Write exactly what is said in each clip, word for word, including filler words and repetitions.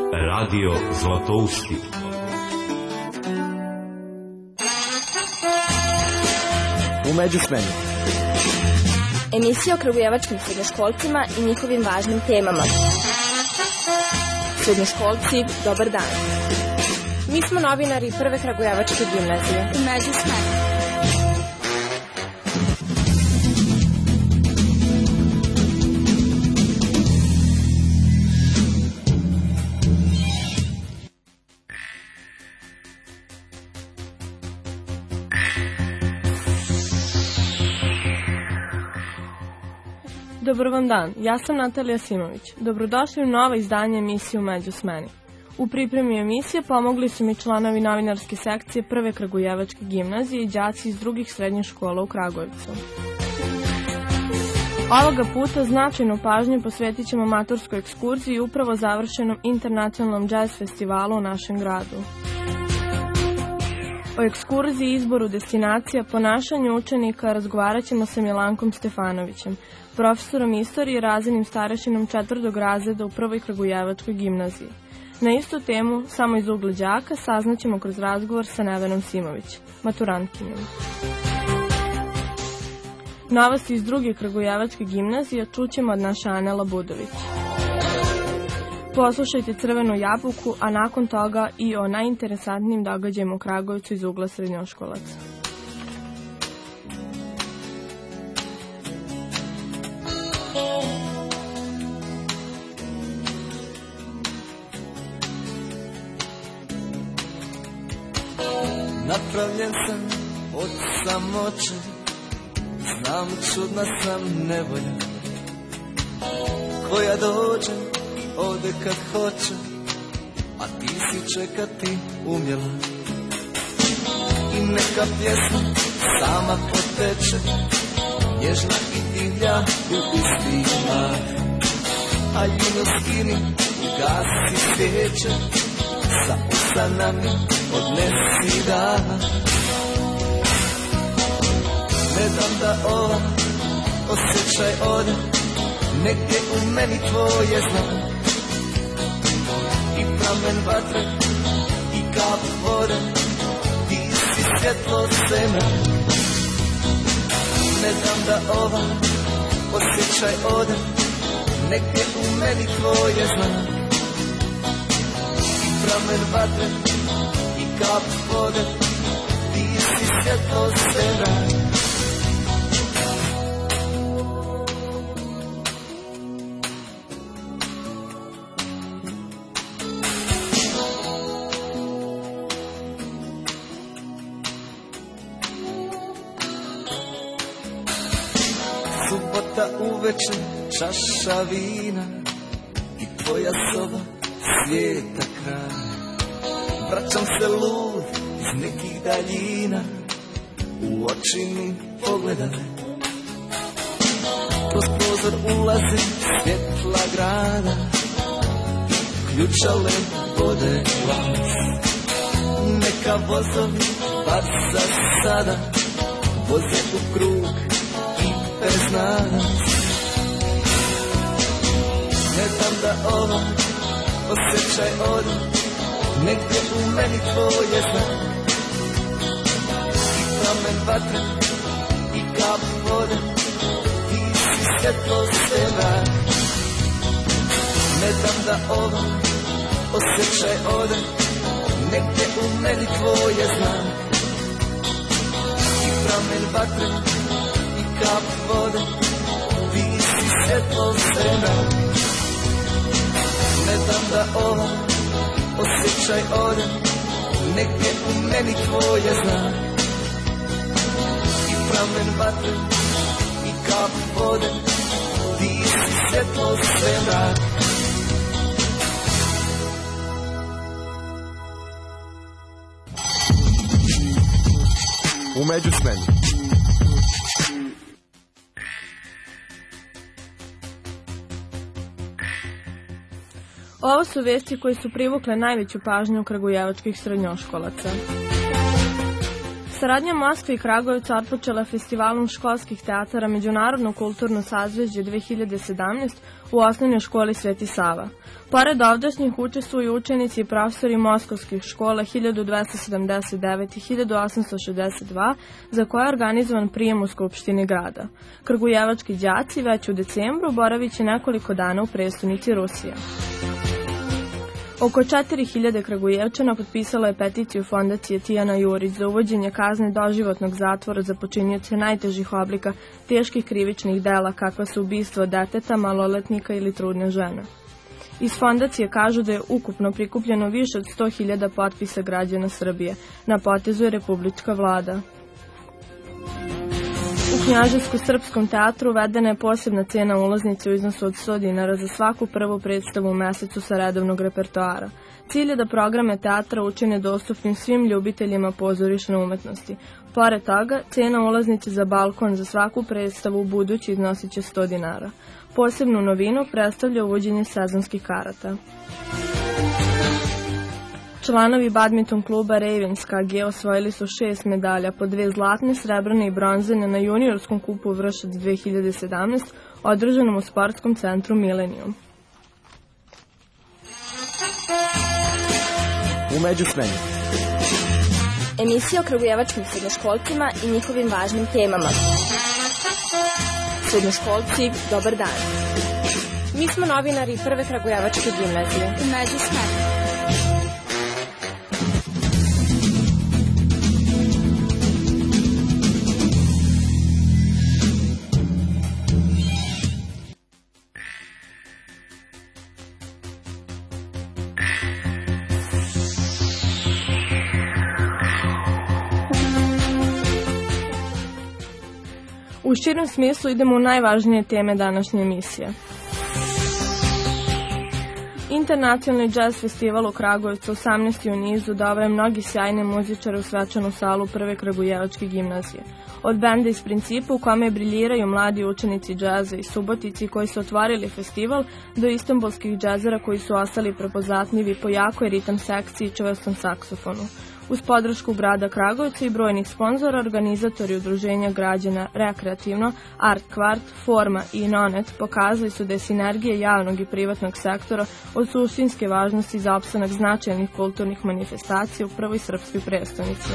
Radio Zlatousti. U međusmeni. Emisija o kragujevačkim srednjoškolcima i njihovim važnim temama. Srednjoškolci, dobar dan. Mi smo novinari Prve kragujevačke gimnazije. U međusmeni. Dobar vam dan, ja sam Natalija Simović. Dobrodošli u novo izdanje emisije U međusmeni. U pripremi emisije pomogli su mi članovi novinarske sekcije Prve kragujevačke gimnazije i đaci iz drugih srednjih škola u Kragujevcu. Ovoga puta značajnu pažnju posvetit ćemo maturskoj ekskurziji i upravo završenom internacionalnom džez festivalu u našem gradu. O ekskurziji, izboru destinacija, ponašanju učenika razgovarat ćemo sa Milankom Stefanovićem, profesorom istorije i razrednim starešinom četvrtog razreda u Prvoj kragujevačkoj gimnaziji. Na istu temu, samo iz ugla đaka, saznaćemo kroz razgovor sa Nevenom Simović, maturantkinjom. Novosti iz druge kragujevačke gimnazije čućemo od naše Ane Labudović. Poslušajte Crvenu jabuku, a nakon toga i o najinteresantnijim događajima u Kragujevcu iz ugla srednjoškolaca. Napravljen sam od samoće, znam čudna sam nevolja, koja dođe ode kad hoće, a ti si čekati umjela. I neka pjesma sama poteče, nježna i divlja u isti mah, a juno skini gasi svijeće, sa usanami odnesi dana. Ne dam da ova osjećaj ode, negdje u meni tvoje znam. I pramen vatre i kap vode, ti si svjetlo zemlje. Ne dam da ova osjećaj ode, negdje u meni tvoje znam. I pramen vatre i kap vode, ti si svjetlo zemlje. Subota uveče, čaša vina i tvoja soba svijeta kraj. Vraćam se lud iz nekih daljina, u oči mi pogledaj. Kroz prozor ulazi svjetla grada i ključale vode glas. Neka vozovi bar za sada voze u krug bez nas. Ne dam da ova osjećaj ode, negdje u meni tvoje znam. I pramen vatre i kap vode, ti si svjetlo svema. Ne dam da ova osjećaj ode, negdje u meni tvoje znam. I pramen vatre kap vode, ti si svjetlo svema. Ne dam da ova osjećaj ode, negdje u meni tvoje znam. I pramen vatre i kap vode, ti si svjetlo svema. U međusmeni. Ovo su vesti koje su privukle najveću pažnju kragujevačkih srednjoškolaca. Saradnja Moskve i Kragujevca otpočela festivalom školskih teatara Međunarodno kulturno sazvežđe dve hiljade sedamnaeste u osnovnoj školi Sveti Sava. Pored ovdašnjih učestvuju učenici i profesori moskovskih škola hiljadu dvesta sedamdeset devet i hiljadu osamsto šezdeset dva, za koje je organizovan prijem u Skupštini grada. Kragujevački đaci već u decembru boravit će nekoliko dana u prestonici Rusije. Oko četiri hiljade Kragujevčana potpisalo je peticiju fondacije Tijana Jurić za uvođenje kazne doživotnog zatvora za počinioce najtežih oblika teških krivičnih dela kakva su ubistvo deteta, maloletnika ili trudne žene. Iz fondacije kažu da je ukupno prikupljeno više od sto hiljada potpisa građana Srbije. Na potezu je republička vlada. U Knjaževsko-srpskom teatru uvedena je posebna cena ulaznice u iznosu od sto dinara za svaku prvu predstavu u mesecu sa redovnog repertoara. Cilj je da programe teatra učine dostupnim svim ljubiteljima pozorišne umetnosti. Pored toga, cena ulaznice za balkon za svaku predstavu u budući iznosit će sto dinara. Posebnu novinu predstavlja uvođenje sezonskih karata. Članovi badminton kluba Ravenska A G osvojili su šest medalja, po dve zlatne, srebrne i bronzane na juniorskom kupu Vršac dve hiljade sedamnaeste, održanom u sportskom centru Milenijum. U međuvremenu. Emisija o kragujevačkim srednjoškolcima i njihovim važnim temama. Srednjoškolci, dobar dan. Mi smo novinari Prve kragujevačke gimnazije. U međuvremenu. U širem smislu idemo u najvažnije teme današnje emisije. Internacionalni jazz festival u Kragujevcu osamnaesti u nizu doveo je mnogi sjajne muzičare u svečanu salu Prve kragujevačke gimnazije. Od benda iz Principa u kome briljiraju mladi učenici džaza i Subotici koji su otvorili festival, do istanbulskih džazera koji su ostali prepoznatljivi po jakoj ritam sekciji i čvrstom saksofonu. Uz podršku grada Kragujevca i brojnih sponzora, organizatori udruženja građana Rekreativno, Art Kvart, Forma i Nonet pokazali su da je sinergija javnog i privatnog sektora od suštinske važnosti za opstanak značajnih kulturnih manifestacija u prvoj srpskoj prestonici.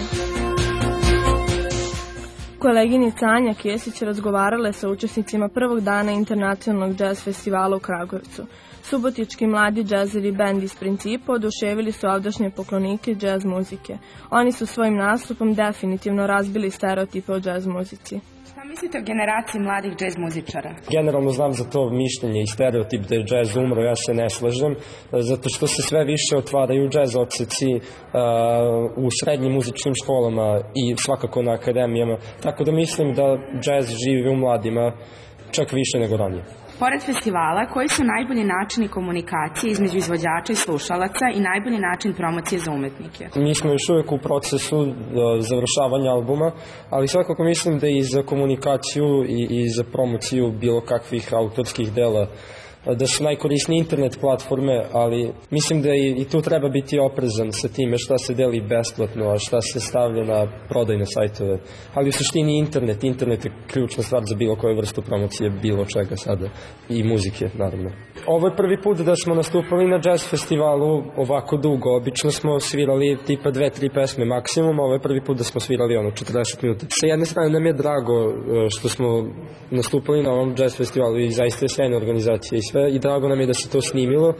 Koleginica Anja Kesić razgovarala je sa učesnicima prvog dana internacionalnog džaz festivala u Kragujevcu. Subotički mladi džazeri bend iz Principa oduševili su ovdašnje poklonike džaz muzike. Oni su svojim nastupom definitivno razbili stereotipe o džaz muzici. Šta mislite o generaciji mladih džez muzičara? Generalno znam za to mišljenje i stereotip da je džez umro, ja se ne slažem, zato što se sve više otvaraju džez odseci uh, u srednjim muzičkim školama i svakako na akademijama, tako da mislim da džez živi u mladima čak više nego ranije. Pored festivala, koji su najbolji načini komunikacije između izvođača i slušalaca i najbolji način promocije za umetnike? Mi smo još uvijek u procesu uh, završavanja albuma, ali svakako mislim da i za komunikaciju i, i za promociju bilo kakvih autorskih dela da su najkorisnije internet platforme, ali mislim da i, i tu treba biti oprezan sa time šta se deli besplatno, a šta se stavlja na prodajne sajtove. Ali u suštini internet, internet je ključna stvar za bilo koju vrstu promocije, bilo čega sada i muzike, naravno. Ovo je prvi put da smo nastupali na jazz festivalu ovako dugo. Obično smo svirali tipa dve, tri pesme maksimum, ovo je prvi put da smo svirali ono četrdeset minuta. Sa jedne strane nam je drago što smo nastupali na ovom jazz festivalu i zaista je sjajna organizacija i sve i drago nam je da se to snimilo.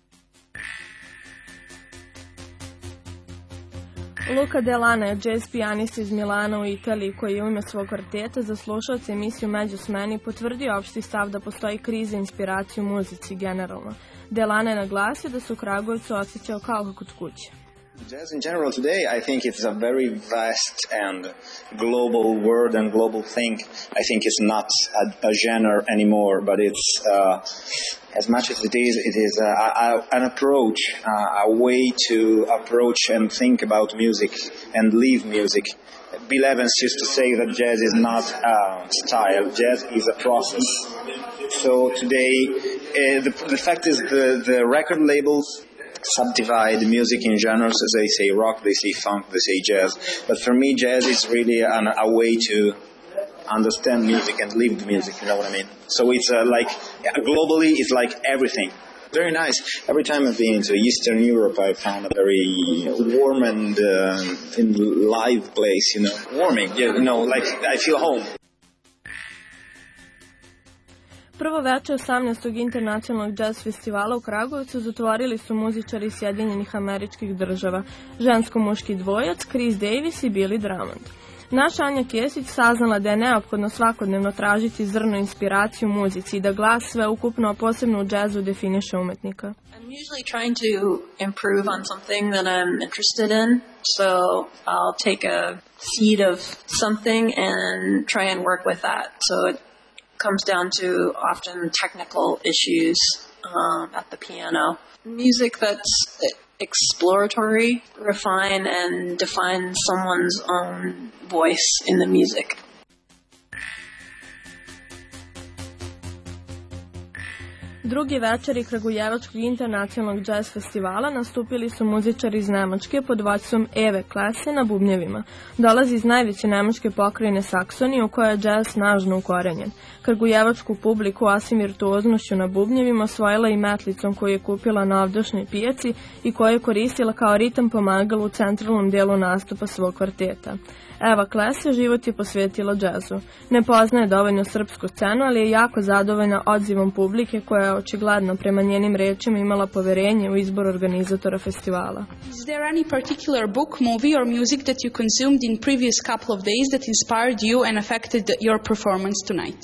Luca Delana je jazz pijanista iz Milana u Italiji koji je u ime svog kvarteta za slušalce emisiju Među smeni potvrdio opšti stav da postoji kriza inspiracije u muzici generalno. Delana je naglasio da se u Kragujevcu osjećao kao kod kuće. Jazz in general today, I think it's a very vast and global word and global thing. I think it's not a, a genre anymore, but it's uh, as much as it is, it is a, a, an approach, uh, a way to approach and think about music and live music. Bill Evans used to say that jazz is not a style, jazz is a process. So today, uh, the, the fact is the, the record labels subdivide music in genres. They say rock, they say funk, they say jazz. But for me, jazz is really an, a way to understand music and live the music, you know what I mean? So it's uh, like, yeah, globally, it's like everything. Very nice. Every time I've been to Eastern Europe, I found a very warm and uh, live place, you know. Warming, you know, like I feel home. Prvo veče osamnaestog internacionalnog jazz festivala u Kragujevcu zatvorili su muzičari Sjedinjenih Američkih Država, žensko-muški dvojac Chris Davis i Billy Drummond. Naša Anja Kesić saznala da je neophodno svakodnevno tražiti zrno inspiraciju u muzici i da glas sveukupno, a posebno u džazu, definiše umetnika. I'm usually trying to improve on something that I'm interested in, so I'll take a seed of something and try and work with that. So it comes down to often technical issues um, at the piano. Music that's exploratory, refine and define someone's own voice in the music. Drugi večeri Kragujevačkog internacionalnog jazz festivala nastupili su muzičari iz Nemačke pod vođstvom Eve Klese na bubnjevima. Dolazi iz najveće nemačke pokrajine Saksonije u kojoj je jazz snažno ukorenjen. Kragujevačku publiku osim virtuoznošću na bubnjevima osvojila i metlicom koju je kupila na ovdašnjoj pijaci i koju je koristila kao ritam pomagalo u centralnom delu nastupa svog kvarteta. Eva Klese život je posvetila džazu. Ne poznaje dovoljno srpsku scenu, ali je jako zadovoljna odzivom publike koja je očigledno prema njenim rečima imala poverenje u izbor organizatora festivala. Is there any particular book, movie or music that you consumed in previous couple of days that inspired you and affected your performance tonight?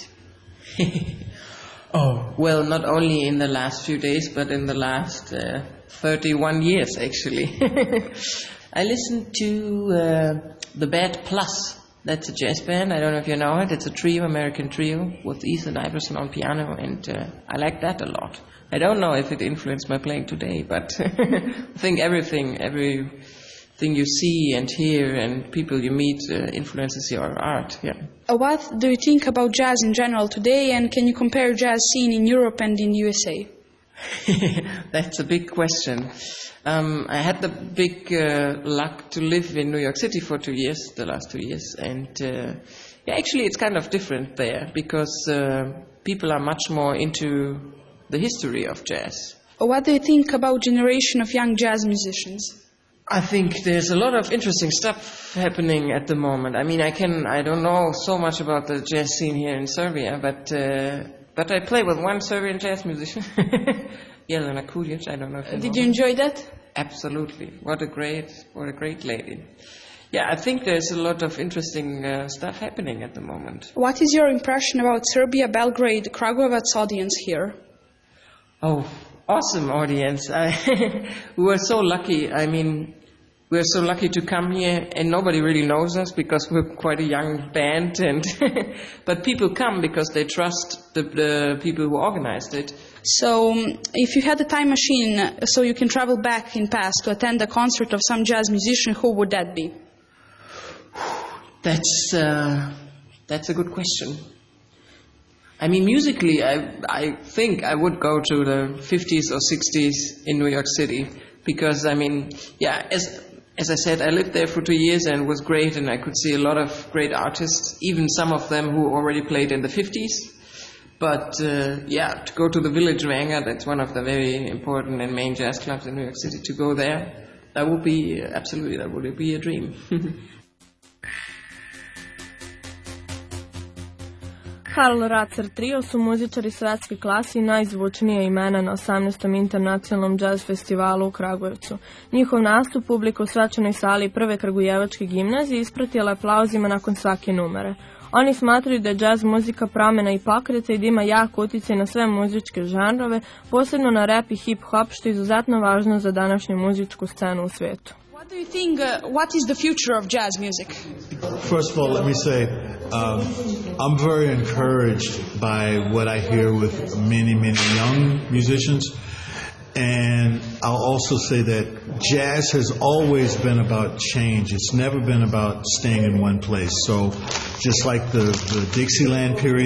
Oh, well, not only in the last few days, but in the last uh, thirty-one years, actually. I listened to uh, The Bad Plus. That's a jazz band. I don't know if you know it. It's a trio, American trio, with Ethan Iverson on piano, and uh, I like that a lot. I don't know if it influenced my playing today, but I think everything, everything you see and hear and people you meet uh, influences your art, yeah. Uh, what do you think about jazz in general today, and can you compare jazz scene in Europe and in U S A? That's a big question. Um, I had the big uh, luck to live in New York City for two years, the last two years, and uh, yeah, actually it's kind of different there because uh, people are much more into the history of jazz. What do you think about generation of young jazz musicians? I think there's a lot of interesting stuff happening at the moment. I mean, I can I don't know so much about the jazz scene here in Serbia, but uh, but I play with one Serbian jazz musician. Jelena Kulic, I don't know if you Did know you enjoy that? Absolutely. What a great, what a great lady. Yeah, I think there's a lot of interesting uh, stuff happening at the moment. What is your impression about Serbia, Belgrade, Kragujevac audience here? Oh, awesome audience. I we were so lucky. I mean, we're so lucky to come here, and nobody really knows us because we're quite a young band. And but people come because they trust the, the people who organized it. So, um, if you had a time machine, uh, so you can travel back in past to attend a concert of some jazz musician, who would that be? That's uh, that's a good question. I mean, musically, I I think I would go to the fifties or sixties in New York City because I mean, yeah, as as I said, I lived there for two years and it was great, and I could see a lot of great artists, even some of them who already played in the fifties. But uh, yeah, to go to the Village Vanguard, that's one of the very important and main jazz clubs in New York City. To go there, that would be absolutely that would be a dream. Karl Ratzer Trio su muzičari svetske klase i najzvučnija imena na osamnaestom internacionalnom jazz festivalu u Kragujevcu. Njihov nastup publika u svečanoj sali prve Kragujevačke gimnazije ispratila aplauzima nakon svake numere. Oni smatraju da je jazz muzika promjena i pokreta i da ima jak utjecaj na sve muzičke žanrove, posebno na rap i hip-hop, što je izuzetno važno za današnju muzičku scenu u svijetu. What do you think, uh, what is the future of jazz music? First of all, let me say, um, I'm very encouraged by what I hear with many, many young musicians. And I'll also say that jazz has always been about change. It's never been about staying in one place. So just like the, the Dixieland period,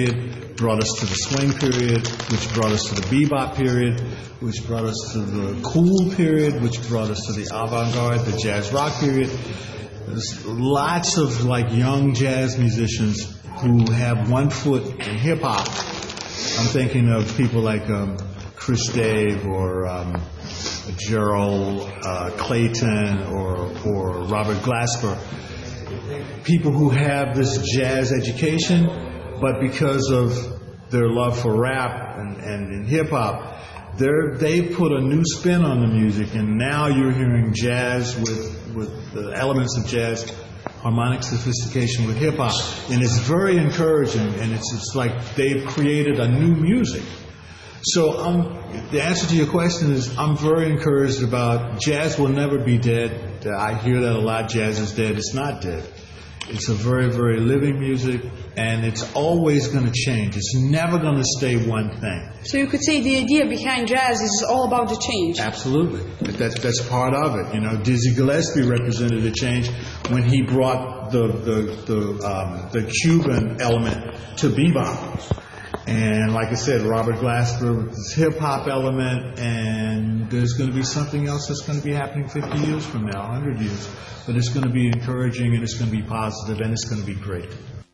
brought us to the swing period, which brought us to the bebop period, which brought us to the cool period, which brought us to the avant-garde, the jazz rock period. There's lots of like young jazz musicians who have one foot in hip-hop. I'm thinking of people like um, Chris Dave or um, Gerald uh, Clayton or, or Robert Glasper. People who have this jazz education, but because of their love for rap and, and, and hip-hop, they're, they put a new spin on the music, and now you're hearing jazz with, with the elements of jazz, harmonic sophistication with hip-hop, and it's very encouraging, and it's, it's like they've created a new music. So um, the answer to your question is I'm very encouraged about jazz will never be dead. I hear that a lot, jazz is dead. It's not dead. It's a very, very living music, and it's always going to change. It's never going to stay one thing. So you could say the idea behind jazz is all about the change. Absolutely. That's, that's part of it. You know, Dizzy Gillespie represented a change when he brought the, the, the, um, the Cuban element to bebop. And like I said, Robert Glasper with his hip-hop element, and there's going to be something else that's going to be happening fifty years from now, one hundred years. But it's going to be encouraging, and it's going to be positive, and it's going to be great.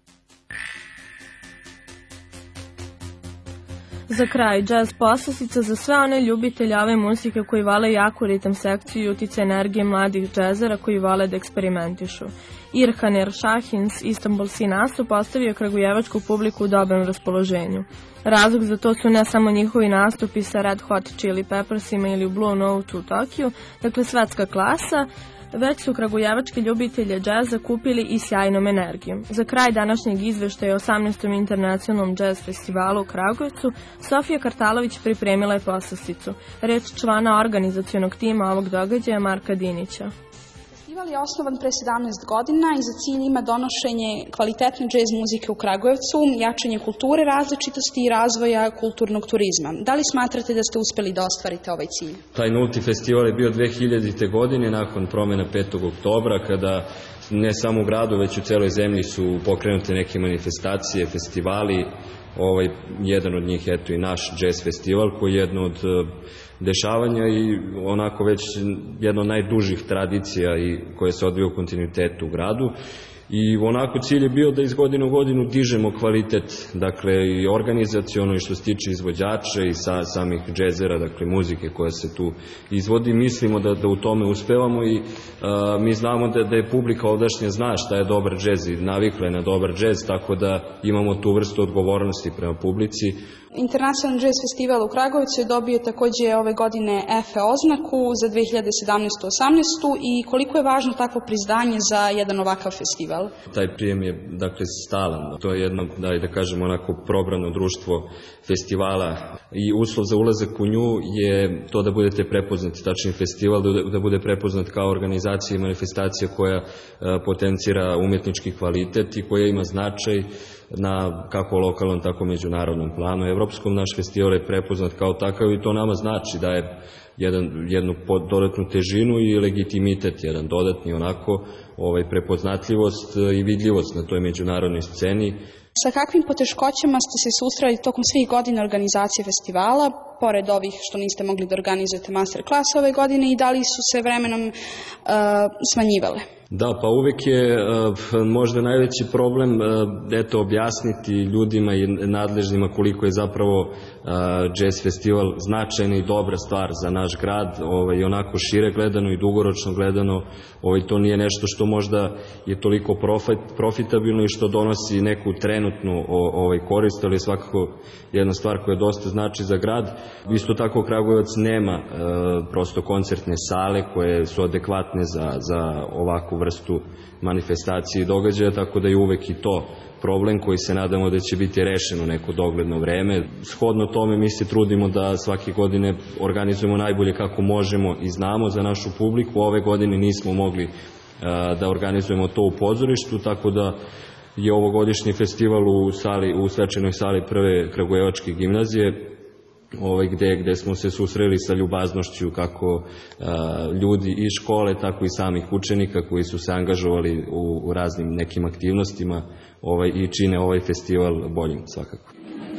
Za kraj, jazz poslastice za sve one ljubitelje ove muzike koji vole jaku ritam sekciju i utice energije mladih džezera koji vole da eksperimentišu. Irkan Eršahins, Istanbulski nastup, ostavio kragujevačku publiku u dobrom raspoloženju. Razlog za to su ne samo njihovi nastupi sa Red Hot Chili Peppersima ili u Blue Note u Tokiju, dakle svetska klasa, već su kragujevački ljubitelje džeza kupili i sjajnom energijom. Za kraj današnjeg izveštaja o osamnaestom internacionalnom džez festivalu u Kragujevcu, Sofija Kartalović pripremila je poslasticu. Reč člana organizacionog tima ovog događaja Marka Dinića. Festival je osnovan pre sedamnaest godina i za cilj ima donošenje kvalitetne džez muzike u Kragujevcu, jačanje kulture različitosti i razvoja kulturnog turizma. Da li smatrate da ste uspeli da ostvarite ovaj cilj? Taj nulti festival je bio dve hiljadite. godine nakon promjena petog oktobra, kada ne samo u gradu, već u celoj zemlji su pokrenute neke manifestacije, festivali. Ovaj, jedan od njih, eto i naš jazz festival, koji je jedno od dešavanja i onako već jedno od najdužih tradicija i koje se odvija u kontinuitetu u gradu. I onako cilj je bio da iz godine u godinu dižemo kvalitet, dakle i organizaciono i što se tiče izvođača i sa, samih džezera, dakle muzike koja se tu izvodi. Mislimo da, da u tome uspevamo i a, mi znamo da, da je publika ovdašnja zna šta je dobar džez i navikla je na dobar džez, tako da imamo tu vrstu odgovornosti prema publici. Internacionalni jazz festival u Kragujevcu je dobio takođe ove godine F E oznaku za dve hiljade sedamnaestu osamnaestu. i koliko je važno takvo priznanje za jedan ovakav festival? Taj prijem je dakle stalan. To je jedno, da, da kažemo, onako probrano društvo festivala i uslov za ulazak u nju je to da budete prepoznati, tačni festival, da, da bude prepoznat kao organizacija i manifestacija koja a, potencira umetnički kvalitet i koja ima značaj na kako lokalnom, tako međunarodnom planu. Evropskom naš festival je prepoznat kao takav i to nama znači da je jedan, jednu dodatnu težinu i legitimitet, jedan dodatni onako ovaj, prepoznatljivost i vidljivost na toj međunarodnoj sceni. Sa kakvim poteškoćama ste se susreli tokom svih godina organizacije festivala, pored ovih što niste mogli da organizujete master klase ove godine, i da li su se vremenom uh, smanjivale? Da, pa uvek je uh, možda najveći problem uh, eto, objasniti ljudima i nadležnima koliko je zapravo uh, jazz festival značajna i dobra stvar za naš grad, ovaj, onako šire gledano i dugoročno gledano. Ovaj, to nije nešto što možda je toliko profit, profitabilno i što donosi neku trenutnu ovaj, korist, ali je svakako jedna stvar koja dosta znači za grad. Isto tako Kragujevac nema uh, prosto koncertne sale koje su adekvatne za, za ovakvu vrstu manifestacije i događaja, tako da je uvek i to problem koji se nadamo da će biti rešen u neko dogledno vreme. Shodno tome mi se trudimo da svake godine organizujemo najbolje kako možemo i znamo za našu publiku. Ove godine nismo mogli uh, da organizujemo to u pozorištu, tako da je ovogodišnji festival u, sali, u svečanoj sali prve Kragujevačke gimnazije, ovaj, gde, gde smo se susreli sa ljubaznošću kako a, ljudi iz škole, tako i samih učenika koji su se angažovali u, u raznim nekim aktivnostima ovaj, i čine ovaj festival boljim svakako.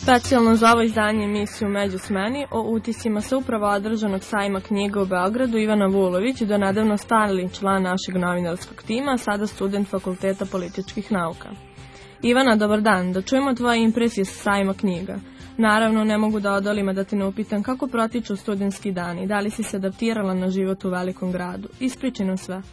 Specijalno za ovo izdanje emisiju Među smeni o utiscima sa upravo održanog sajma knjiga u Beogradu Ivana Vulović, do nedavno stalni član našeg novinarskog tima, a sada student Fakulteta političkih nauka. Ivana, dobar dan, da čujemo tvoje impresije sa sajma knjiga. Naravno, ne mogu da odolim da te ne upitam kako protiču studentski dani, da li si se adaptirala na život u velikom gradu. Ispričaj nam sve.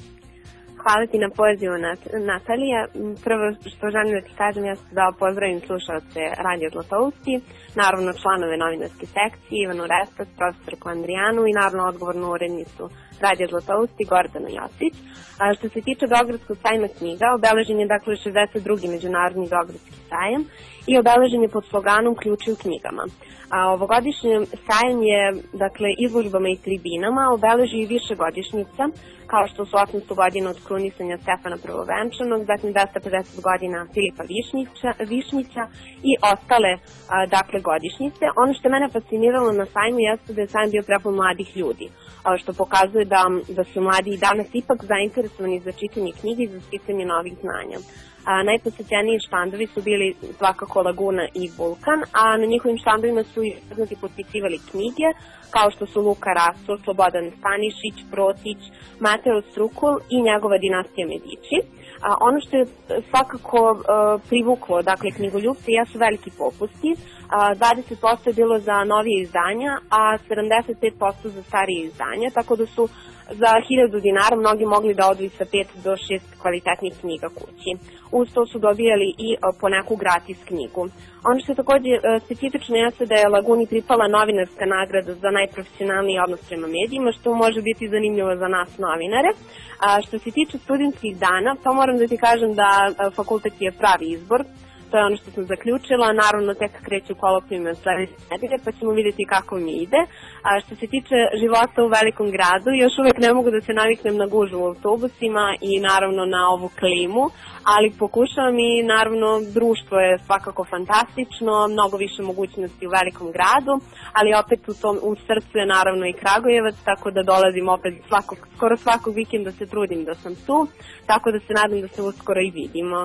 Hvala ti na pozivu, Natalija. Prvo što želim da ti kažem, ja sam da pozdravim slušalce Radio Zlatousti, naravno članove novinarske sekcije, Ivanu Respac, profesorku Andrijanu i naravno odgovornu urednicu Radio Zlatousti, Gordanu Josić. A što se tiče Beogradskog sajma knjiga, obeležen je dakle šezdeset drugi međunarodni Beogradski sajam i obeležen je pod sloganom Ključi u knjigama. A ovogodišnji sajam je, dakle, izložbama i tribinama obeleži i više godišnjica, kao što su osamsto godina od krunisanja Stefana Prvovenčanog, zatim dvesta pedeset godina Filipa Višnjića, Višnjića i ostale, a, dakle, godišnjice. Ono što je mene fasciniralo na sajmu jeste da je sajam bio prepun mladih ljudi, a, što pokazuje da, da su mladi i danas ipak zainteresovani za čitanje knjige i za sticanje novih znanja. A, najposećeniji štandovi su bili svakako Laguna i Vulkan, a na njihovim štandovima su i poznati potpisivali knjige, kao što su Luka Raso, Slobodan Stanišić, Protić, Mateo Strukul i njegova dinastija Medići. A, ono što je svakako a, privuklo, dakle, knjigoljubce jesu veliki popusti. A, dvadeset posto je bilo za novije izdanja, a sedamdeset pet posto za starije izdanja, tako da su za hiljadu dinara mnogi mogli da odu i sa pet do šest kvalitetnih knjiga kući. Uz to su dobijali i po neku gratis knjigu. Ono što je takođe specifično jeste da je Laguni pripala novinarska nagrada za najprofesionalniji odnos prema medijima, što može biti zanimljivo za nas novinare. A što se tiče studentskih dana, pa moram da ti kažem da fakultet je pravi izbor. To je ono što sam zaključila, naravno tek kreću kolokvijumi od sledeće nedelje, pa ćemo vidjeti kako mi ide. A što se tiče života u velikom gradu, još uvek ne mogu da se naviknem na gužvu u autobusima i naravno na ovu klimu, ali pokušavam i naravno društvo je svakako fantastično, mnogo više mogućnosti u velikom gradu, ali opet u, tom, u srcu je naravno i Kragujevac, tako da dolazim opet svakog, skoro svakog vikenda se trudim da sam tu, tako da se nadam da se uskoro i vidimo.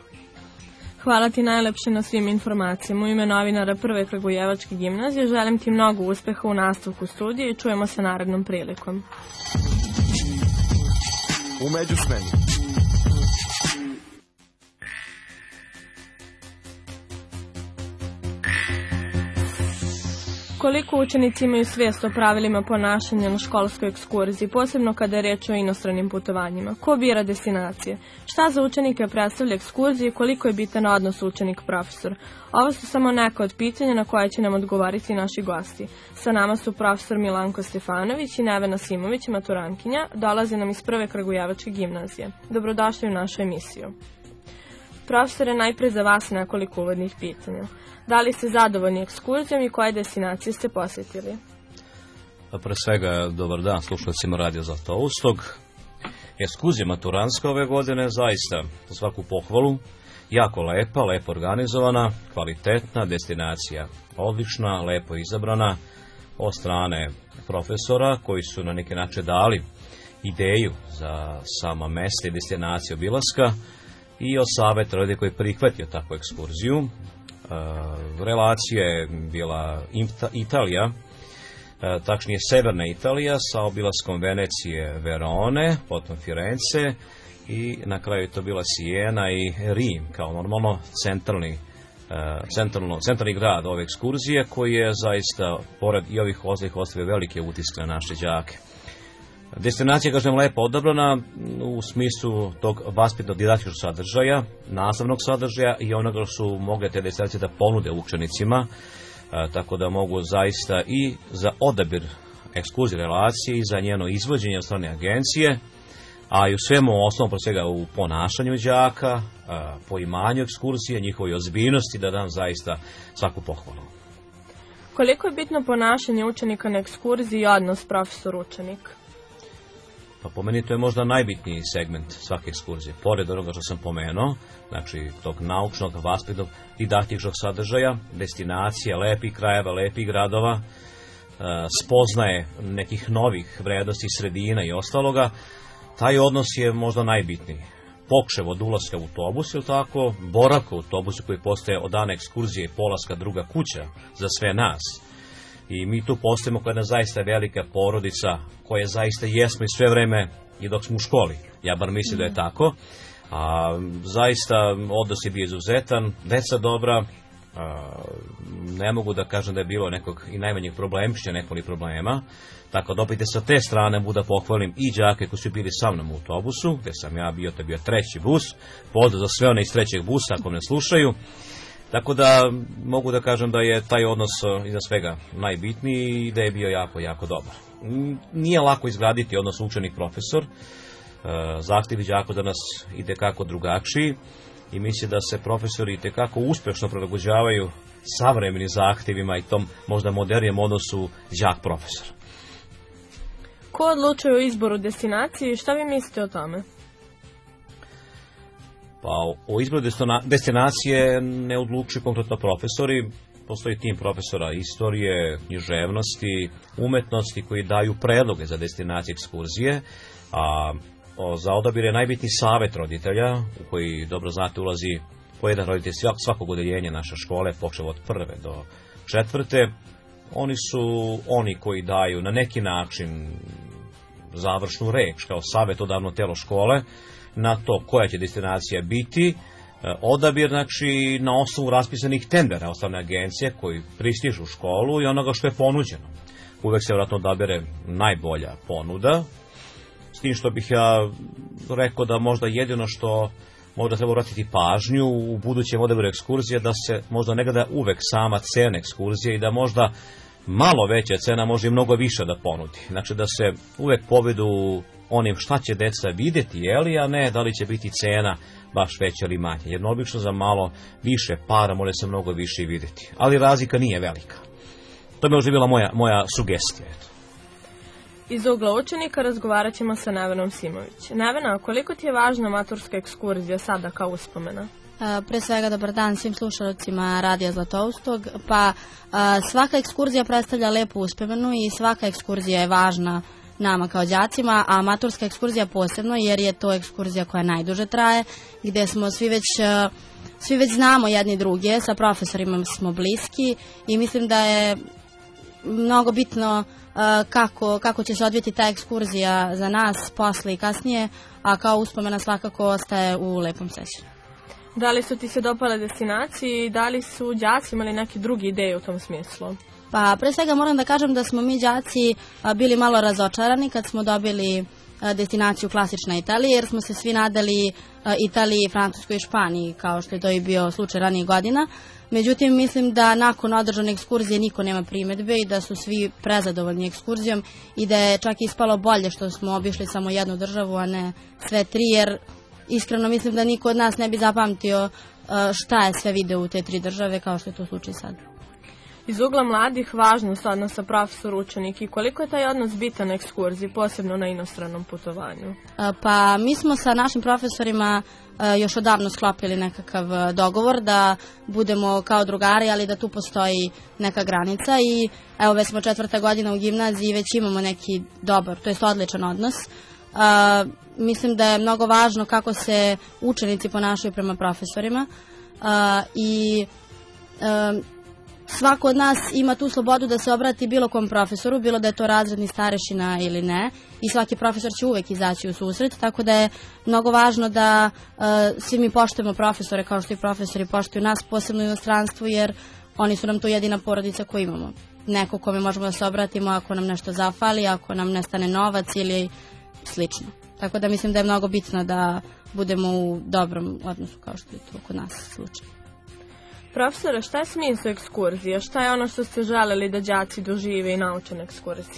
Hvala ti najlepše na svim informacijama. U ime novinara Prve Kragujevačke gimnazije želim ti mnogo uspeha u nastavku studija i čujemo se narednom prilikom. U međusmeni. Koliko učenici imaju svijest o pravilima ponašanja na školskoj ekskurziji, posebno kada je reč o inostranim putovanjima? Ko bira destinacije? Šta za učenike predstavlja ekskurzije i koliko je bitan odnos učenik-profesor? Ovo su samo neka od pitanja na koje će nam odgovoriti naši gosti. Sa nama su profesor Milanko Stefanović i Nevena Simović, maturankinja, dolaze nam iz Prve Kragujevačke gimnazije. Dobrodošli u našu emisiju. Profesore, najpre za vas nekoliko uvodnih pitanja. Da li ste zadovoljni ekskurzijom i koje destinacije ste posjetili? Pre svega, dobar dan slušalcima Radio Zlatoustog. Ekskurzija maturanska ove godine zaista za svaku pohvalu, jako lepa, lepo organizovana, kvalitetna destinacija, odlična, lepo izabrana od strane profesora koji su na neki način dali ideju za sama mesta i destinacije obilaska i od saveta roditelja koji je prihvatio takvu ekskurziju. Uh, relacija je bila Italija, uh, tačnije severna Italija sa obilaskom Venecije, Verone, potom Firence i na kraju je to bila Sijena i Rim kao normalno centralni, uh, centralno, centralni grad ove ekskurzije koji je zaista, pored i ovih ostalih, ostavio velike utiske na naše đake. Destinacija, kažem, lepo odabrana u smislu tog vaspitnog didaktičkog sadržaja, nastavnog sadržaja i onoga su mogle te destinacije da ponude učenicima, e, tako da mogu zaista i za odabir ekskurzije relacije i za njeno izvođenje od strane agencije, a i u svemu osnovu pro svega u ponašanju đaka, e, poimanju ekskurzije, njihovoj ozbiljnosti, da dam zaista svaku pohvalu. Koliko je bitno ponašanje učenika na ekskurziji i odnos profesor-učenik? Pa po meni to je možda najbitniji segment svake ekskurzije. Pored onoga što sam pomenuo, znači tog naučnog, vaspitnog, didaktičkog sadržaja, destinacije, lepih krajeva, lepih gradova, spoznaje nekih novih vrednosti, sredina i ostaloga, taj odnos je možda najbitniji. pokšev od ulaska u autobus, ili tako, boravka u autobusu koji postaje od dana ekskurzije i polaska druga kuća za sve nas. I mi tu postajemo kao jedna zaista velika porodica koja zaista jesmo i sve vreme i dok smo u školi. Ja bar mislim da je tako. A, zaista odnos je bio izuzetan, deca dobra, a, ne mogu da kažem da je bilo nekog i najmanjeg problemšća, nekoli problema. Tako da opet sa te strane mogu da pohvalim i đake koji su bili sa mnom u autobusu, gde sam ja bio, to je bio treći bus, pozdrav za sve one iz trećeg busa ako ne slušaju. Tako da mogu da kažem da je taj odnos iza svega najbitniji i da je bio jako, jako dobar. Nije lako izgraditi odnos učenik-profesor, zahtjevi đaka da nas ide kako drugačiji i mislim da se profesori i tekako uspješno prilagođavaju savremenim zahtjevima i tom možda modernijem odnosu đak-profesor. Ko odlučuje o izboru destinacije i šta vi mislite o tome? Pa o izboru destinacije ne odlučuju konkretno profesori. Postoji tim profesora istorije, književnosti, umetnosti koji daju predloge za destinacije ekskurzije, a za odabir je najbitniji savjet roditelja u koji, dobro znate, ulazi po jedan roditelj svakog odeljenja naše škole, počev od prve do četvrte. Oni su oni koji daju na neki način završnu reč kao savjetodavno telo škole na to koja će destinacija biti. Odabir, znači, na osnovu raspisanih tendera osnovne agencije koji pristižu u školu i onoga što je ponuđeno. Uvek se vjerojatno odabere najbolja ponuda, s tim što bih ja rekao da možda jedino što možda treba vratiti pažnju u budućem odabiru ekskurzije, da se možda ne gleda uvek sama cena ekskurzije i da možda malo veća cena može i mnogo više da ponudi. Znači da se uvek povedu onim šta će deca vidjeti, jeli, a ne da li će biti cena baš veća ili manja. Jer obično za malo više para može se mnogo više i vidjeti. Ali razlika nije velika. To bi možda bila moja, moja sugestija. Eto. Iz ugla učenika razgovarat ćemo sa Nevenom Simović. Nevena, koliko ti je važna maturska ekskurzija sada kao uspomena? Pre svega dobar dan svim slušalcima Radija Zlatoustog. Pa svaka ekskurzija predstavlja lepu uspomenu i svaka ekskurzija je važna nama kao đacima, a maturska ekskurzija posebno jer je to ekskurzija koja najduže traje, gdje smo svi već, svi već znamo jedni druge, sa profesorima smo bliski i mislim da je mnogo bitno kako, kako će se odvijeti ta ekskurzija za nas posle i kasnije, a kao uspomena svakako ostaje u lepom sećanju. Da li su ti se dopale destinacije i da li su đaci imali neke druge ideje u tom smislu? Pa pre svega moram da kažem da smo mi đaci bili malo razočarani kad smo dobili destinaciju klasična Italija, jer smo se svi nadali Italiji, Francuskoj i Španiji, kao što je to i bio slučaj ranijih godina. Međutim, mislim da nakon održane ekskurzije niko nema primedbe i da su svi prezadovoljni ekskurzijom i da je čak ispalo bolje što smo obišli samo jednu državu, a ne sve tri, jer iskreno mislim da niko od nas ne bi zapamtio šta je sve video u te tri države, kao što je to slučaj sad. Iz ugla mladih važnost odnosa profesor-učenik i koliko je taj odnos bitan na ekskurziji, posebno na inostranom putovanju? Pa mi smo sa našim profesorima još odavno sklopili nekakav dogovor da budemo kao drugari, ali da tu postoji neka granica i evo već smo četvrta godina u gimnaziji i već imamo neki dobar, to jest odličan odnos. Mislim da je mnogo važno kako se učenici ponašaju prema profesorima i svako od nas ima tu slobodu da se obrati bilo kom profesoru, bilo da je to razredni starešina ili ne, i svaki profesor će uvek izaći u susret, tako da je mnogo važno da uh, svi mi poštujemo profesore kao što i profesori poštuju nas, posebno u inostranstvu, jer oni su nam tu jedina porodica koju imamo. Neko kome možemo da se obratimo ako nam nešto zafali, ako nam nestane novac ili slično. Tako da mislim da je mnogo bitno da budemo u dobrom odnosu kao što je to kod nas slučaj. Profesore, šta je smisao ekskurzije? Šta je ono što ste želeli da đaci dožive i nauče na ekskurziji?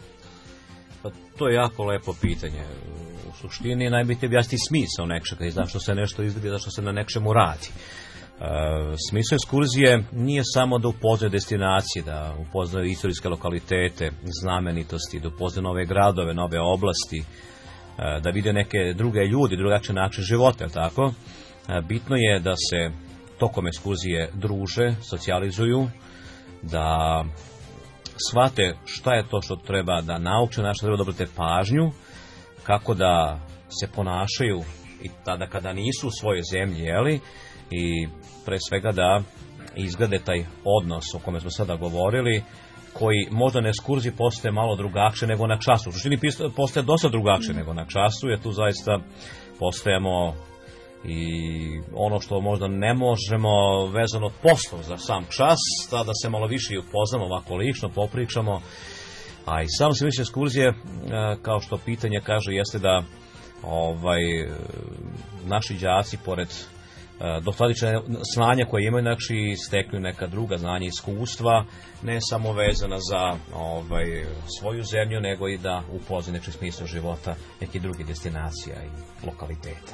Pa to je jako lepo pitanje. U suštini najbitnije objasniti smisao nečega i zašto se nešto izvidi, zašto se na nečemu radi. E, smisao ekskurzije nije samo da upoznaju destinacije, da upoznaju istorijske lokalitete, znamenitosti, da upoznaju nove gradove, nove oblasti, e, da vide neke druge ljudi, drugačiji način života, tako? E, bitno je da se tokom ekskurzije druže, socijalizuju, da shvate šta je to što treba da nauče, na što treba da obrate pažnju, kako da se ponašaju i tada kada nisu u svojoj zemlji, jeli, i pre svega da izglede taj odnos o kome smo sada govorili, koji možda na ekskurziji postaje malo drugačije nego na času. U suštini postaje dosta drugačije nego na času, jer tu zaista postajemo i ono što možda ne možemo vezano poslom za sam čas, tada se malo više i upoznamo ovako lično, popričamo. A i sam se više ekskurzije, kao što pitanje kaže, jeste da ovaj, naši đaci, pored dosadične znanja koje imaju, znači steknu neka druga znanja i iskustva, ne samo vezana za ovaj, svoju zemlju, nego i da upoznaju neki smisao života nekih drugih destinacija i lokaliteta.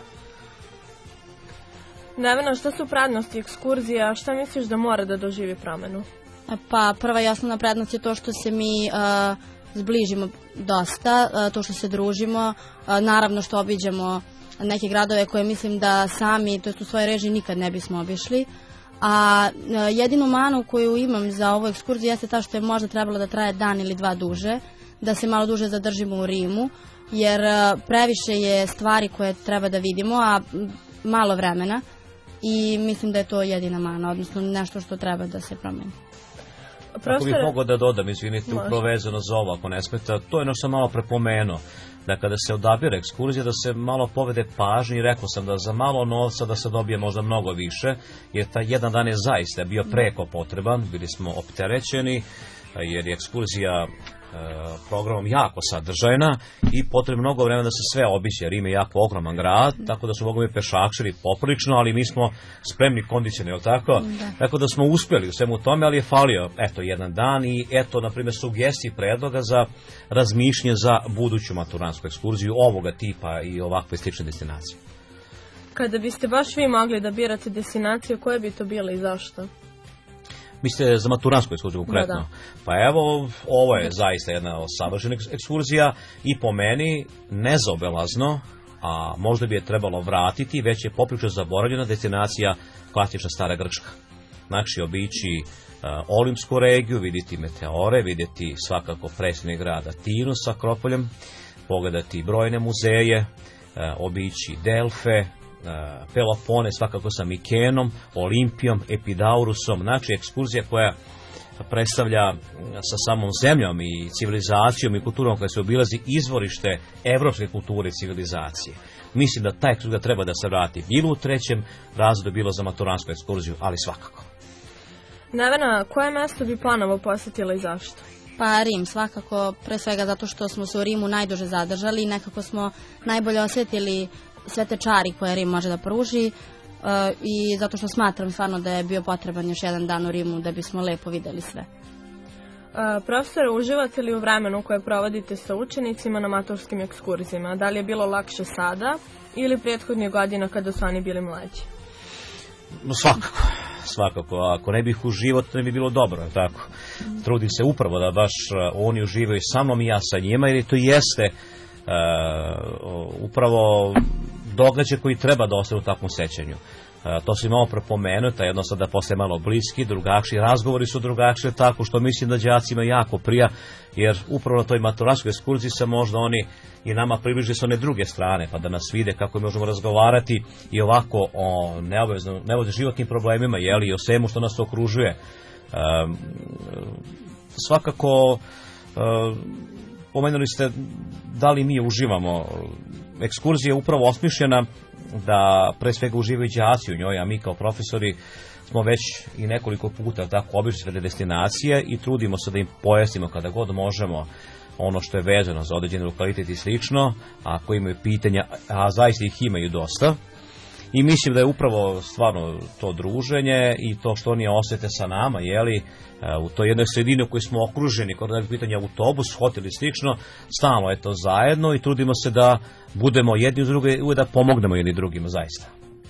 Nevena, šta su prednosti ekskurzija, šta misliš da mora da doživi promenu? Pa prva i osnovna prednost je to što se mi uh, zbližimo dosta, uh, to što se družimo, uh, naravno što obiđemo neke gradove koje mislim da sami, to jest u svojoj režiji, nikad ne bismo obišli. A uh, jedinu manu koju imam za ovu ekskurziju jeste ta što je možda trebalo da traje dan ili dva duže, da se malo duže zadržimo u Rimu, jer uh, previše je stvari koje treba da vidimo, a malo vremena, i mislim da je to jedina mana, odnosno nešto što treba da se promeni. Ako bih mogao da dodam, izvinite, upravo vezano za ovo, ako ne smeta, to je ono što sam malo prepomenuo, da kada se odabire ekskurzija, da se malo povede pažnje, i rekao sam da za malo novca da se dobije možda mnogo više, jer taj jedan dan je zaista bio preko potreban, bili smo opterećeni, jer je ekskurzija programom jako sadržajna i potrebno mnogo vremena da se sve obiđe. Rim je jako ogroman grad, tako da su mogli mi pešačili poprilično, ali mi smo spremni, kondicioni, jel tako? Da. Tako da smo uspjeli u svemu tome, ali je falio, eto, jedan dan i eto, na primjer, sugestiji predloga za razmišljanje za buduću maturansku ekskurziju ovoga tipa i ovakve slične destinacije. Kada biste baš vi mogli da birate destinacije, koje bi to bile i zašto? Mislite za maturansku ekskurziju konkretno? Da, da. Pa evo, ovo je zaista jedna savršena ekskurzija i po meni nezaobilazno, a možda bi je trebalo vratiti, već je poprilično zaboravljena destinacija klasična Stara Grčka. Znači, obići uh, Olimsku regiju, vidjeti meteore, vidjeti svakako presni grad Atinu sa Akropoljem, pogledati brojne muzeje, uh, obići Delfe, Pelopone, svakako sa Mikenom, Olimpijom, Epidaurusom, znači ekskurzija koja predstavlja sa samom zemljom i civilizacijom i kulturom koja se obilazi izvorište evropske kulture i civilizacije. Mislim da ta ekskurzija treba da se vrati bilo u trećem razredu, bilo za maturansku ekskurziju, ali svakako. Nevena, koje mesto bi ponovo posjetila i zašto? Pa Rim, svakako, pre svega zato što smo se u Rimu najduže zadržali i nekako smo najbolje osjetili sve te čari koje Rim može da pruži, uh, i zato što smatram stvarno da je bio potreban još jedan dan u Rimu da bismo lepo videli sve. Uh, profesore, uživate li u vremenu koje provodite sa učenicima na maturskim ekskurzijama? Da li je bilo lakše sada ili prethodnih godina kada su oni bili mlađi? Svakako, svakako. Ako ne bih uživao, to ne bi bilo dobro, tako. Trudim se upravo da baš oni uživaju sa mnom i ja sa njima, jer to jeste Uh, upravo događaj koji treba da ostane u takvom sećanju. Uh, to se malo prepomenuti, jednostavno da postaje malo bliski, drugačiji, razgovori su drugačiji, tako što mislim da đacima jako prija, jer upravo na toj maturanskoj ekskurziji se možda oni i nama približi s one druge strane, pa da nas vide kako možemo razgovarati i ovako o neobavezno, neobavezno životnim problemima, jeli, i o svemu što nas okružuje. Uh, svakako uh, pomenuli ste da li mi uživamo. Ekskurzija je upravo osmišljena da pre svega uživaju đaci u njoj, a mi kao profesori smo već i nekoliko puta tako obišli sve destinacije i trudimo se da im pojasnimo kada god možemo ono što je vezano za određeni lokalitet i slično, a ako imaju pitanja, a zaista ih imaju dosta. I mislim da je upravo stvarno to druženje i to što oni osete sa nama, jeli, u toj jednoj sredini u kojoj smo okruženi, kada je pitanje autobus, hotel i slično, stalno je to zajedno i trudimo se da budemo jedni uz druge i da pomognemo jedni drugima, zaista.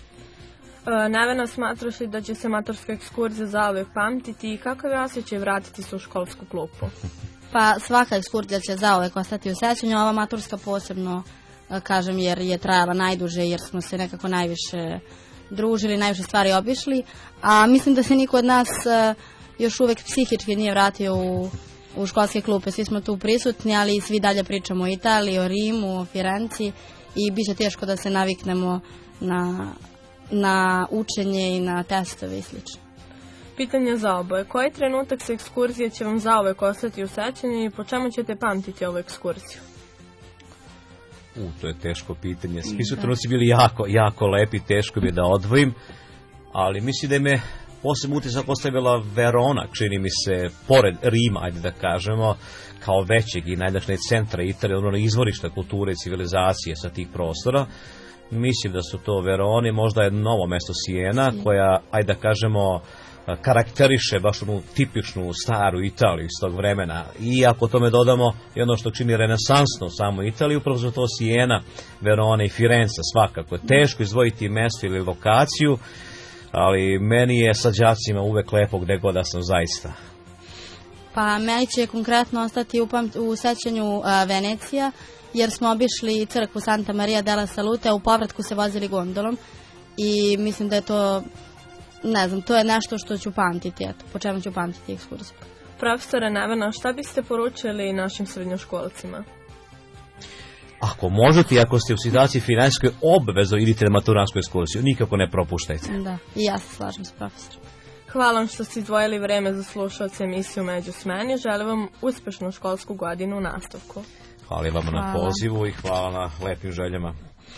E, Nevena, smatraš li da će se maturska ekskurzija zauvek pamtiti i kakav je osjećaj vratiti se u školsku klupu? Pa svaka ekskurzija će zauvek ostati u sećanju, ova maturska posebno, kažem, jer je trajala najduže, jer smo se nekako najviše družili, najviše stvari obišli, a mislim da se niko od nas još uvek psihički nije vratio u, u školske klupe. Svi smo tu prisutni, ali svi dalje pričamo o Italiji, o Rimu, o Firenci i bit će teško da se naviknemo na, na učenje i na testove i slično. Pitanje za oboje. Koji trenutak sa ekskurzije će vam zauvek ostati u sećanju i po čemu ćete pamtiti ovu ekskurziju? U, to je teško pitanje. Svi su trenuci bili jako, jako lepi, teško bi da odvojim, ali mislim da je me posebno utisak ostavila Verona, čini mi se, pored Rima, ajde da kažemo, kao većeg i najdašnjeg centra Italije, ono izvorišta kulture i civilizacije sa tih prostora. Mislim da su to Veroni, možda je novo mesto Sijena, koja, ajde da kažemo, karakteriše baš onu tipičnu staru Italiju iz tog vremena. I ako tome dodamo i ono što čini renesansno samo Italiju, upravo za to Sijena, Verona i Firenze svakako. Je teško izdvojiti mesto ili lokaciju, ali meni je sa đacima uvek lepo gde god da sam zaista. Pa meni će konkretno ostati u, u sećanju uh, Venecija, jer smo obišli crkvu Santa Maria della Salute, a u povratku se vozili gondolom i mislim da je to, ne znam, to je nešto što ću pamtiti, eto, po čemu ću pamtiti ekskurziju. Profesore Nevena, šta biste poručili našim srednjoškolcima? Ako možete i ako ste u situaciji finansijskoj, obvezno idite na maturansku ekskurziju, nikako ne propuštajte. Da, i ja se slažem s profesorom. Hvala vam što ste izdvojili vreme za slušalce emisiju Među smeni. Želim vam uspešnu školsku godinu u nastavku. Hvala vam hvala. na pozivu i hvala na lepim željama.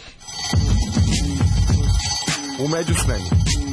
U Među smeni.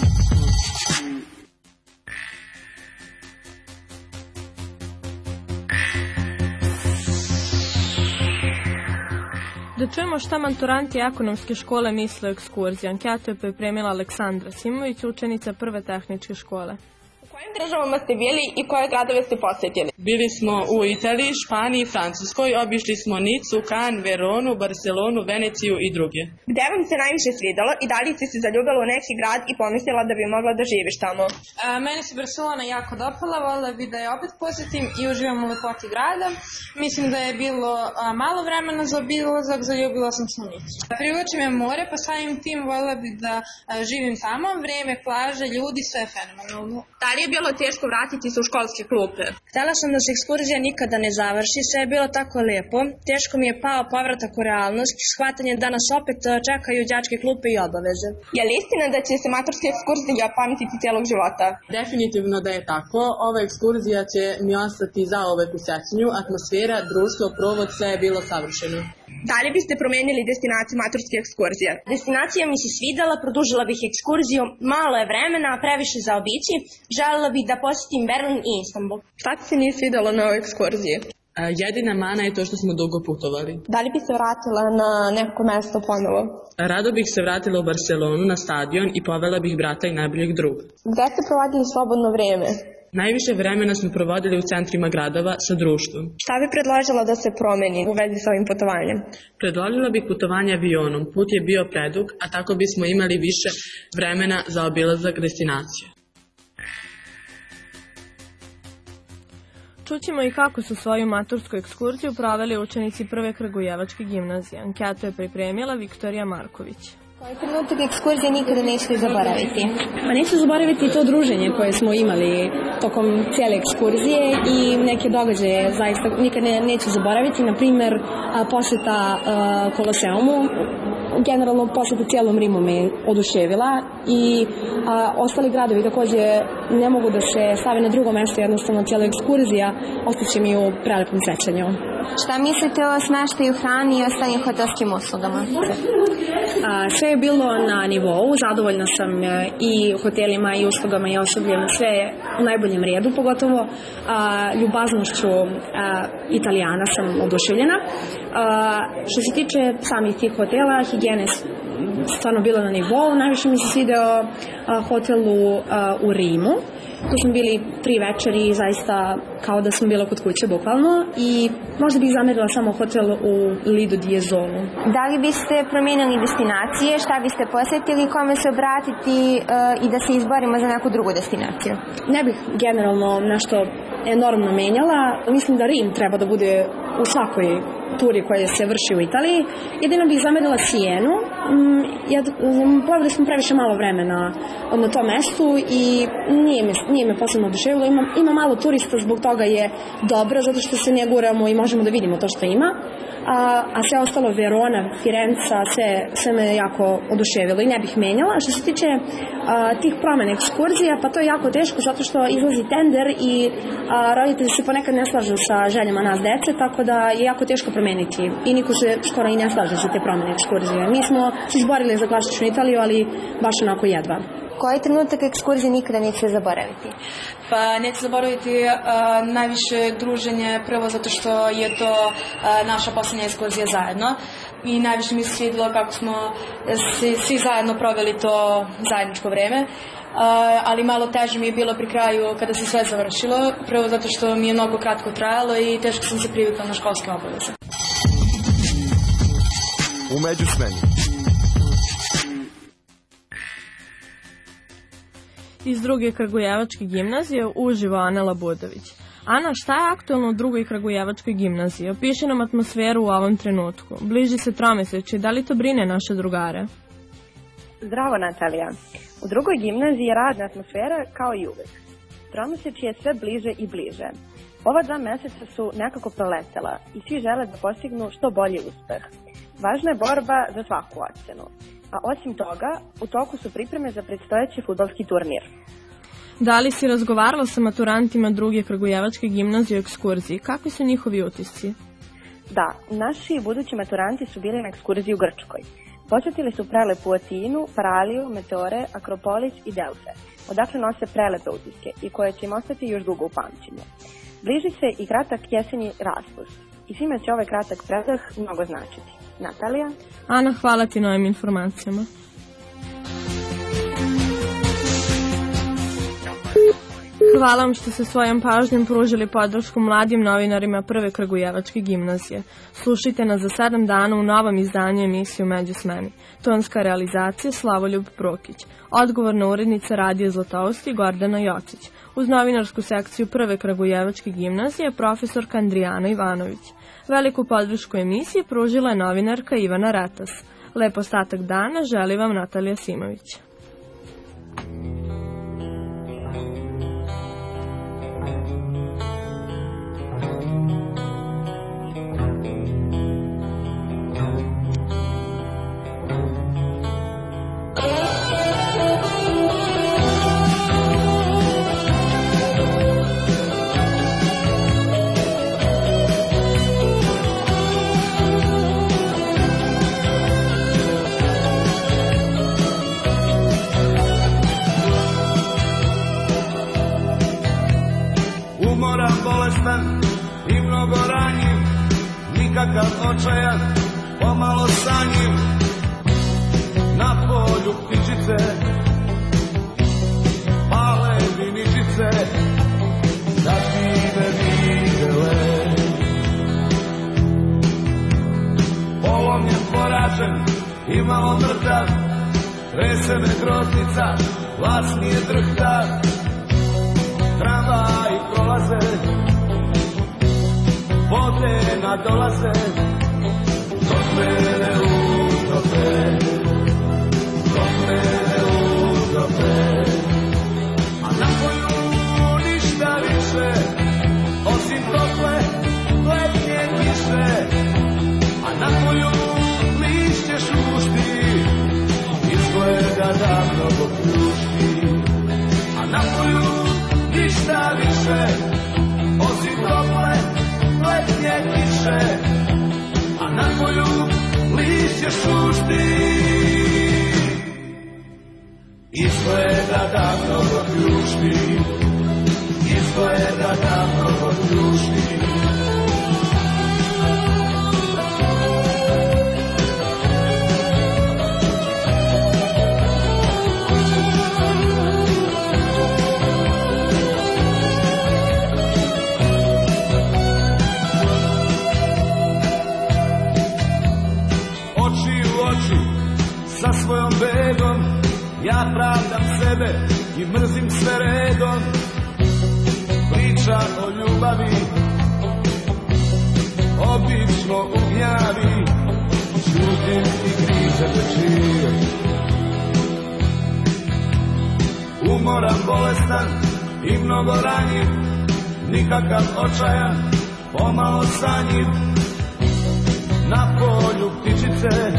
Da čujemo šta maturanti ekonomske škole misle o ekskurziji. Anketu je pripremila Aleksandra Simović, učenica prve tehničke škole. U kojim državama ste bili i koje gradove ste posjetili? Bili smo u Italiji, Španiji i Francuskoj, obišli smo Nicu, Cannes, Veronu, Barcelonu, Veneciju i druge. Gde vam se najviše svidalo i da li ste se zaljubila u neki grad i pomislila da bi mogla da živiš tamo? A, meni se Barcelona jako dopala, voljela bi da je opet posjetim i uživam u lepoti grada. Mislim da je bilo a, malo vremena za obilazak, zaljubila sam se u Nicu. Privlači me more, pa samim tim voljela bi da a, živim tamo, vreme, plaže, ljudi, sve je fenomenalno. Da li je bilo teško vratiti se u školske klupe? Htela sam da se ekskurzija nikada ne završi, sve je bilo tako lepo. Teško mi je pao povratak u realnost, shvatanje da nas opet čekaju đačke klupe i obaveze. Je li istina da će se maturska ekskurzija pamtiti cijelog života? Definitivno da je tako. Ova ekskurzija će mi ostati zauvek u sećanju. Atmosfera, društvo, provod, sve je bilo savršeno. Da li biste promenili destinaciju maturske ekskurzije? Destinacija mi se svidela, produžila bih ekskurziju, malo je vremena, previše za obići. Želela bih da posjetim Berlin i Istanbul. Šta ti se nije svidalo na ovoj ekskurziji? A, jedina mana je to što smo dugo putovali. Da li bi se vratila na neko mesto ponovo? Rado bih se vratila u Barcelonu na stadion i povela bih brata i najboljeg druga. Gde ste provodili slobodno vreme? Najviše vremena smo provodili u centrima gradova sa društvom. Šta bi predložila da se promeni u vezi sa ovim putovanjem? Predložila bih putovanje avionom. Put je bio predug, a tako bismo imali više vremena za obilazak destinacije. Čućemo i kako su svoju matursku ekskurziju proveli učenici prve Kragujevačke gimnazije. Anketu je pripremila Viktorija Marković. Koji trenutak ekskurzije nikada nećete zaboraviti? Pa neću zaboraviti to druženje koje smo imali tokom cijele ekskurzije i neke događaje zaista nikad ne, neću zaboraviti. Na primjer, posjeta Koloseumu, generalno posjeta cijelom Rimu me oduševila i a, ostali gradovi također ne mogu da se stave na drugo mjesto, jednostavno cijela ekskurzija ostaće mi u prelepom sećanju. Šta mislite o smeštaju hrani i ostalim hotelskim uslugama? A, sve je bilo na nivou, zadovoljna sam i hotelima i uslugama i osobljem, sve je u najboljem redu, pogotovo a, ljubaznošću a, Italijana sam oduševljena. A, što se tiče samih tih hotela, higijene stvarno bilo na nivou, najviše mi se svideo a, hotelu a, u Rimu. Tu smo bili tri večeri, zaista kao da smo bila kod kuće bukvalno i možda bih zamerila samo hotel u Lido di Jesolo. Da li biste promijenili destinacije, šta biste posjetili, kome se obratiti uh, i da se izborimo za neku drugu destinaciju? Ne bih generalno nešto enormno menjala. Mislim da Rim treba da bude u svakoj turi koja se vrši u Italiji. Jedino bih zamerila Sijenu. Proveli smo previše malo vremena na tom mestu i nije me, nije me posebno oduševilo. Ima, ima malo turista, zbog toga je dobro, zato što se ne guramo i možemo da vidimo to što ima. a, a sve ostalo Verona, Firenca, sve, sve me jako oduševilo i ne bih menjala. Što se tiče a, tih promena ekskurzija, pa to je jako teško zato što izlazi tender i a, roditelji se ponekad ne slažu sa željama nas dece, tako da je jako teško promeniti i niko se skoro i ne slaže za te promene ekskurzije. Mi smo se izborili za klasičnu Italiju, ali baš onako jedva. Koji trenutak ekskurzije nikada neće zaboraviti? Pa neću zaboraviti uh, najviše druženje, prvo zato što je to uh, naša posljednja ekskurzija zajedno i najviše mi se svidilo kako smo svi, svi zajedno proveli to zajedničko vreme. Uh, ali malo teže mi je bilo pri kraju kada se sve završilo, prvo zato što mi je mnogo kratko trajalo i teško sam se privikla na školske obaveze. U međusmeni. Iz druge Kragujevačke gimnazije uživo Ana Labudović. Ana, šta je aktualno u drugoj Kragujevačkoj gimnaziji? Opiši nam atmosferu u ovom trenutku. Bliži se tromesečje, da li to brine naše drugare? Zdravo, Natalija. U drugoj gimnaziji je radna atmosfera kao i uvek. Tromesečje je sve bliže i bliže. Ova dva meseca su nekako proletela i svi žele da postignu što bolji uspeh. Važna je borba za svaku ocenu. A osim toga, u toku su pripreme za predstojeći fudbalski turnir. Da li si razgovarala sa maturantima druge Kragujevačke gimnazije u ekskurziji? Kakvi su njihovi utisci? Da, naši budući maturanti su bili na ekskurziji u Grčkoj. Posjetili su prelepu Atinu, Paraliju, Meteore, Akropolis i Delfe, odakle nose prelepe utiske i koje će im ostati još dugo u pamćenju. Bliži se i kratak jesenji raspust i svima će ovaj kratak predah mnogo značiti. Natalija? Ana, hvala ti na ovim informacijama. Hvala vam što ste svojom pažnjom pružili podršku mladim novinarima prve Kragujevačke gimnazije. Slušajte nas za sedam dana u novom izdanju emisiju Međusmeni. Tonska realizacija Slavoljub Prokić. Odgovorna urednica Radio Zlatousti Gordana Jocić. Uz novinarsku sekciju prve Kragujevačke gimnazije profesorka Andrijana Ivanović. Veliku podršku emisiji pružila je novinarka Ivana Retas. Lep ostatak dana želi vam Natalija Simović. I mnogo ranjiv, nikakav očajan, pomalo sanjiv. Na polju ptičice pale viničice, da ti me videle. Polomljen, poražen i malo mrtav, trese me groznica, glas mi je drhtav. Tramvaji prolaze, vode nadolaze, dok mene utope, dok mene utope. A na polju ništa više, osim tople letnje kiše. A na polju lišće šušti, izgleda da mnogo pljušti. A na polju ništa više, osim tople letnje kiše, a na polju lišće šušti. Izgleda da mnogo pljušti, izgleda da mnogo pljušti. Sa svojom bedom ja pravdam sebe i mrzim sve redom. Priča o ljubavi obično ugnjavi, šutim i križem večer. Umoran, bolestan i mnogo ranjiv, nikakav očajan, pomalo sanjiv. na polju ptičice,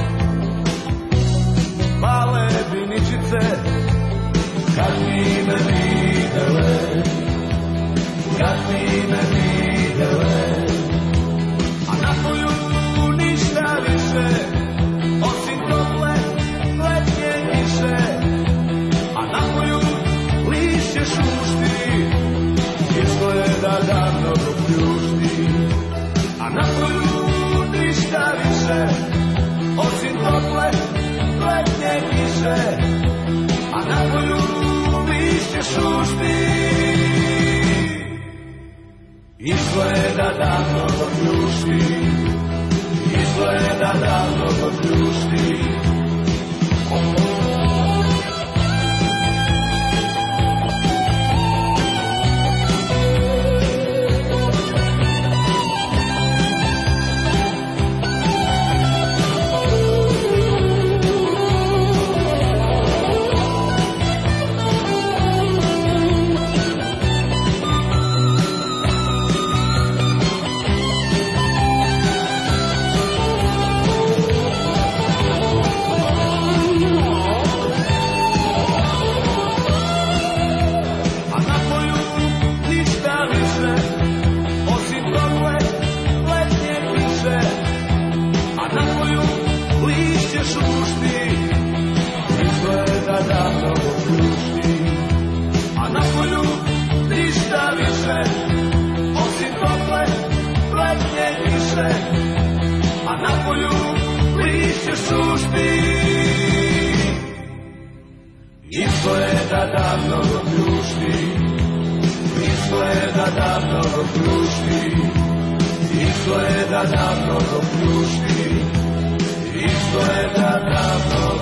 male biničice, kad mi me videle, kad mi me videle, a na polju ništa više, osim tople letnje kiše, a na polju lišće šušti, izgleda da mnogo pljušti, a na polju ništa više, osim tople letnje kiše, a na polju lišće šušti, izgleda da mnogo pljušti, izgleda da mnogo pljušti. Izgleda da mnogo pljušti, izgleda da mnogo pljušti, izgleda da mnogo pljušti, izgleda da mnogo